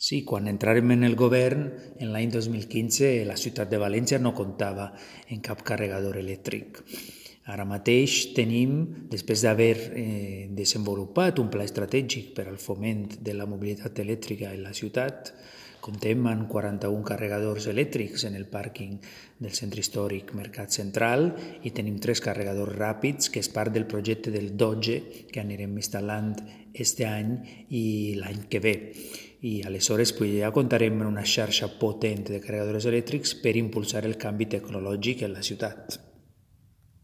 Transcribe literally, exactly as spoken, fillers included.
Sí, quan entràrem en el govern, en l'any dos mil quinze, la ciutat de València no comptava en cap carregador elèctric. Ara mateix tenim, després d'haver eh, desenvolupat un pla estratègic per al foment de la mobilitat elèctrica en la ciutat, comptem amb quaranta-un carregadors elèctrics en el pàrquing del centre històric Mercat Central i tenim tres carregadors ràpids, que és part del projecte del Doge que anirem instal·lant este any i l'any que ve. I aleshores pues, ja comptarem amb una xarxa potent de carregadors elèctrics per impulsar el canvi tecnològic en la ciutat.